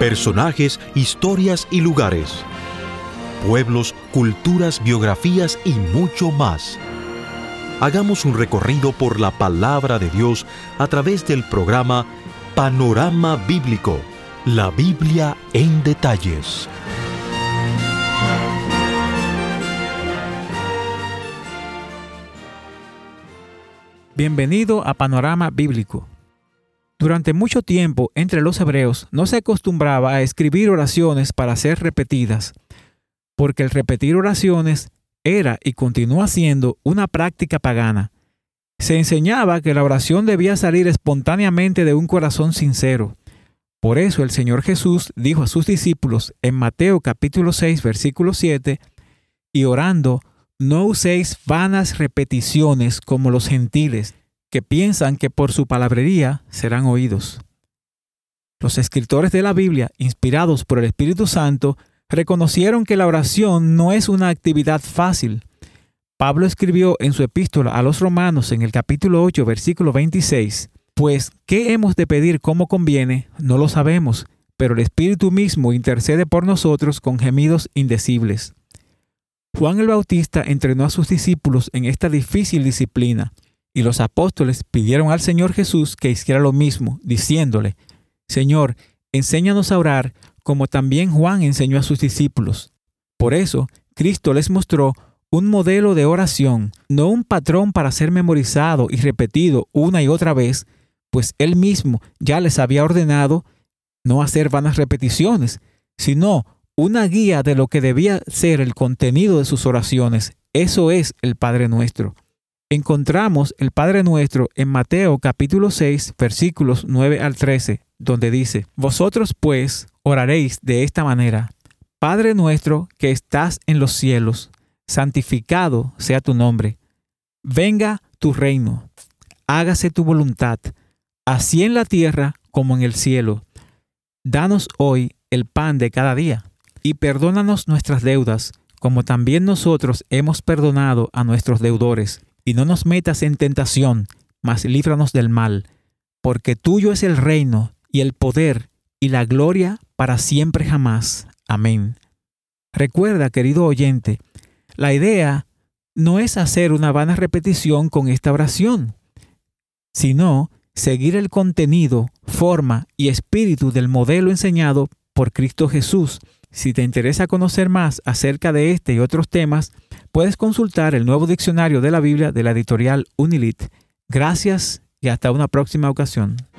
Personajes, historias y lugares. Pueblos, culturas, biografías y mucho más. Hagamos un recorrido por la palabra de Dios a través del programa Panorama Bíblico, la Biblia en detalles. Bienvenido a Panorama Bíblico. Durante mucho tiempo, entre los hebreos, no se acostumbraba a escribir oraciones para ser repetidas, porque el repetir oraciones era y continúa siendo una práctica pagana. Se enseñaba que la oración debía salir espontáneamente de un corazón sincero. Por eso el Señor Jesús dijo a sus discípulos en Mateo capítulo 6, versículo 7, y orando, no uséis vanas repeticiones como los gentiles, que piensan que por su palabrería serán oídos. Los escritores de la Biblia, inspirados por el Espíritu Santo, reconocieron que la oración no es una actividad fácil. Pablo escribió en su epístola a los Romanos en el capítulo 8, versículo 26, pues, ¿qué hemos de pedir como conviene? No lo sabemos, pero el Espíritu mismo intercede por nosotros con gemidos indecibles. Juan el Bautista entrenó a sus discípulos en esta difícil disciplina, y los apóstoles pidieron al Señor Jesús que hiciera lo mismo, diciéndole, Señor, enséñanos a orar, como también Juan enseñó a sus discípulos. Por eso, Cristo les mostró un modelo de oración, no un patrón para ser memorizado y repetido una y otra vez, pues Él mismo ya les había ordenado no hacer vanas repeticiones, sino una guía de lo que debía ser el contenido de sus oraciones. Eso es el Padre Nuestro. Encontramos el Padre Nuestro en Mateo capítulo 6, versículos 9 al 13, donde dice, Vosotros pues oraréis de esta manera, Padre nuestro que estás en los cielos, santificado sea tu nombre. Venga tu reino, hágase tu voluntad, así en la tierra como en el cielo. Danos hoy el pan de cada día, y perdónanos nuestras deudas, como también nosotros hemos perdonado a nuestros deudores. Y no nos metas en tentación, mas líbranos del mal, porque tuyo es el reino, y el poder, y la gloria para siempre jamás. Amén. Recuerda, querido oyente, la idea no es hacer una vana repetición con esta oración, sino seguir el contenido, forma y espíritu del modelo enseñado por Cristo Jesús. Si te interesa conocer más acerca de este y otros temas, puedes consultar el nuevo diccionario de la Biblia de la editorial Unilit. Gracias y hasta una próxima ocasión.